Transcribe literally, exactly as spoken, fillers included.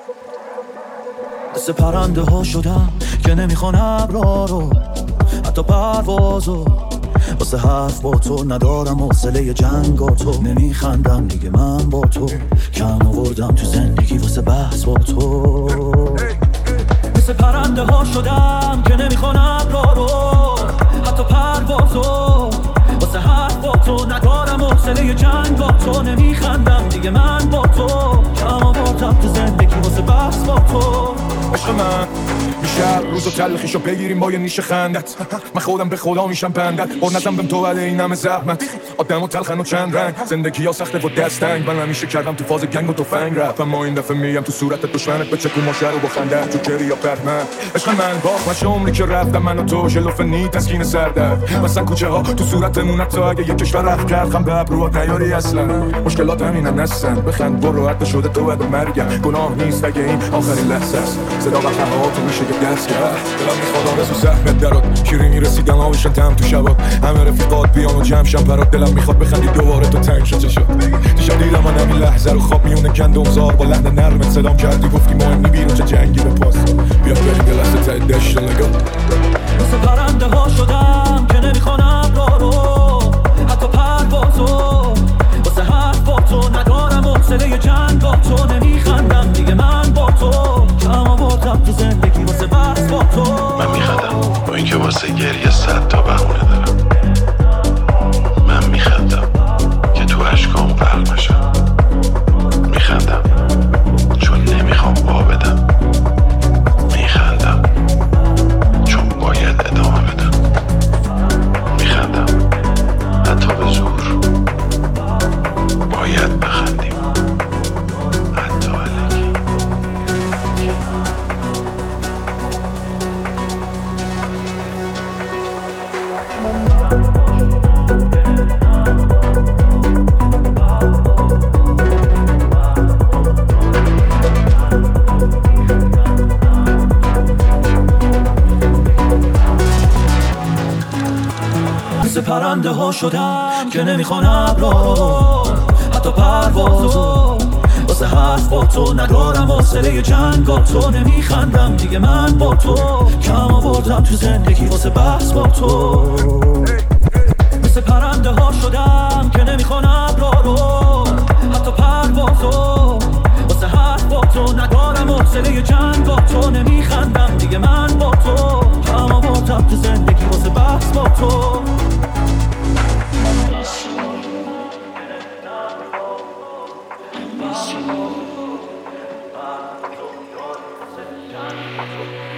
مثل پرنده ها شدم که نمیخوان ابرا رو، حتی پروازو. واسه حرف با تو ندارم حوصله جنگ با تو. نمیخندم دیگه من با تو، کم آوردم تو زندگی واسه بحث با تو. مثل پرنده ها شدم که نمیخوان ابرا رو، حتی پروازو. واسه حرف با تو ندارم حوصله جنگ با تو. نمیخندم دیگه من با تو، کم آوردم تو زندگی واسه بحث با تو. عشق من میشه روز و تلخیشو بگیریم با یه نیش خندت. من خودم به خدا میشم بندت، بر نزم بهم تو ولی این همه زحمت. آدم و تلخن و چند رنگ، زندگی ها سخته و دستنگ. من همیشه کردم تو فاز گنگ و تفنگ رفت، اما این دفعه میگم تو صورت دشمنت به چکو ماشه رو با خنده تو کری یا پرمن. عشق من باخت من عمری که رفتم، من و تو شلوف نی تسکین سردرد. مثلا کوچه ها تو صورتمون حتی اگه یه کشور رفت کرد خم به ابروات نیاری اصلا. مشکلات همینن نستن، بخند برو حتی شده تو بعد مرگم. گناه نیست اگه این آخرین لحظه است. صدا و خواهاتو میشه که دست کرد. دلم میخواد آرزو زحمت درات، شیرینی رسیدن آبشن تم تو شبات. همه رفیقات بیان و جمع شن پرات. دلم میخواد بخندی دوباره تو تنگ شد. چه شد دیشب دیدم من همین لحظه رو خواب میونه کندم زار. با لحن نرمت سلام کردی گفتی مهمی بیرون چه جنگی به پاس. بیا بریم یه لحظه ته دشت نگاه. مثل پرنده ها شدم که نمیخوان ابرا رو، حتی پروازو. واسه حرف با تو ندارم حوصله جنگ با تو. نمیخندم دیگه من با تو، کم آوردم تو زندگی واسه بحث با تو. من میخندم با اینکه واسه گریه صد تا بهونه دارم. من میخندم که تو اشکام غرق نشم. میخندم چون نمیخوام وا بدم. میخندم چون باید ادامه بدم. میخندم حتی به زور. باید بخندیم حتی الکی. مثل پرنده ها شدم که نمیخوان ابرا، حتی پروازو. واسه حرف با تو ندارم حوصله جنگ با تو. نمیخندم دیگه من با تو، کم آوردم تو زندگی واسه بحث با تو. مثل پرنده ها شدم که نمیخوان ابرا رو، حتی پروازو. واسه حرف با تو ندارم حوصله جنگ با تو. نمیخندم دیگه من با تو، کم آوردم تو زندگی واسه بحث با تو. Thank you.